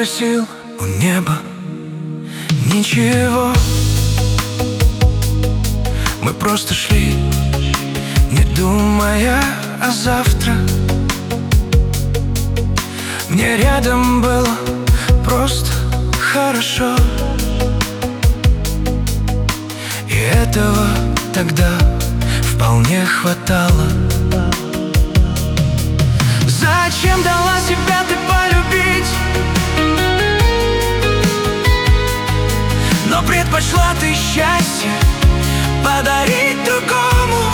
просил у неба ничего. Мы просто шли, не думая о завтра. Мне рядом было просто хорошо, и этого тогда вполне хватало. Зачем дала себя ты полюбить? Но предпочла ты счастье подарить другому,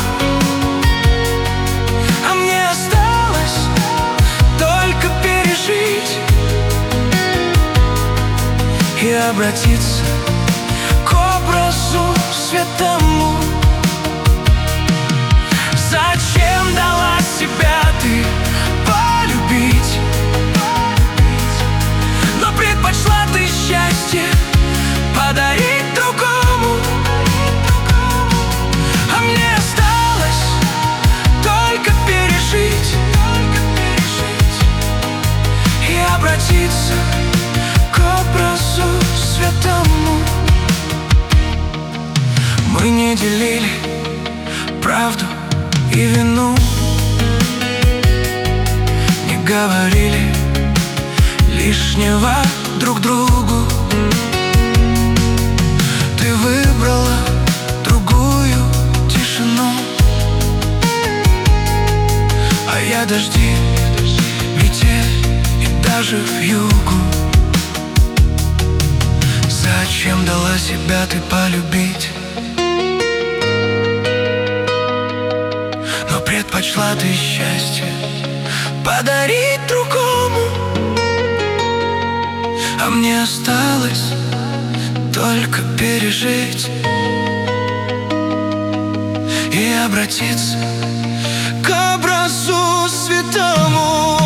а мне осталось только пережить и обратиться к образу святому. Зачем дала себя ты полюбить? Но предпочла ты счастье подарить другому, а мне осталось только пережить и обратиться к образу святому. Мы не делили правду и вину, не говорили лишнего друг другу. Ты выбрала другую тишину, а я дожди, метель и даже вьюгу. Зачем дала себя ты полюбить? Но предпочла ты счастье подарить другому, а мне осталось только пережить и обратиться к образу святому.